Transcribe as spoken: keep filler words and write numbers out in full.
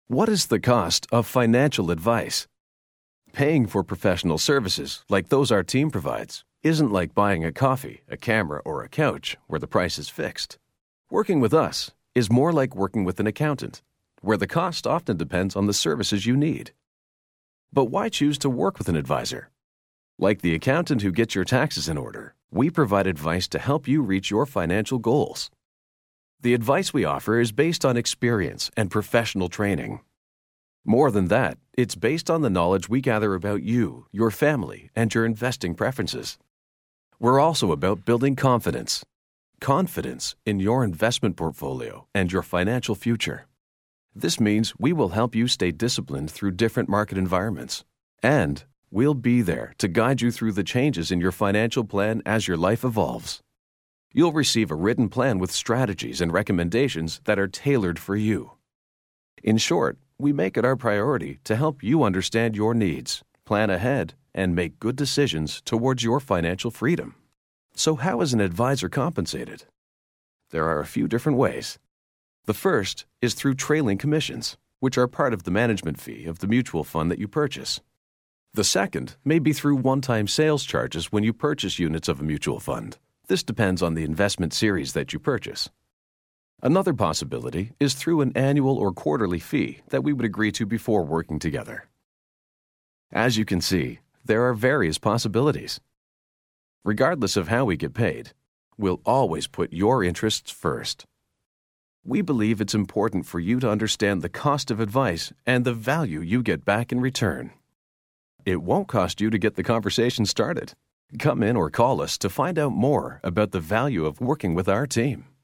What is the cost of financial advice? Paying for professional services, like those our team provides, isn't like buying a coffee, a camera, or a couch where the price is fixed. Working with us is more like working with an accountant, where the cost often depends on the services you need. But why choose to work with an advisor? Like the accountant who gets your taxes in order, we provide advice to help you reach your financial goals. The advice we offer is based on experience and professional training. More than that, it's based on the knowledge we gather about you, your family, and your investing preferences. We're also about building confidence. Confidence in your investment portfolio and your financial future. This means we will help you stay disciplined through different market environments. And we'll be there to guide you through the changes in your financial plan as your life evolves. You'll receive a written plan with strategies and recommendations that are tailored for you. In short, we make it our priority to help you understand your needs, plan ahead, and make good decisions towards your financial freedom. So how is an advisor compensated? There are a few different ways. The first is through trailing commissions, which are part of the management fee of the mutual fund that you purchase. The second may be through one-time sales charges when you purchase units of a mutual fund. This depends on the investment series that you purchase. Another possibility is through an annual or quarterly fee that we would agree to before working together. As you can see, there are various possibilities. Regardless of how we get paid, we'll always put your interests first. We believe it's important for you to understand the cost of advice and the value you get back in return. It won't cost you to get the conversation started. Come in or call us to find out more about the value of working with our team.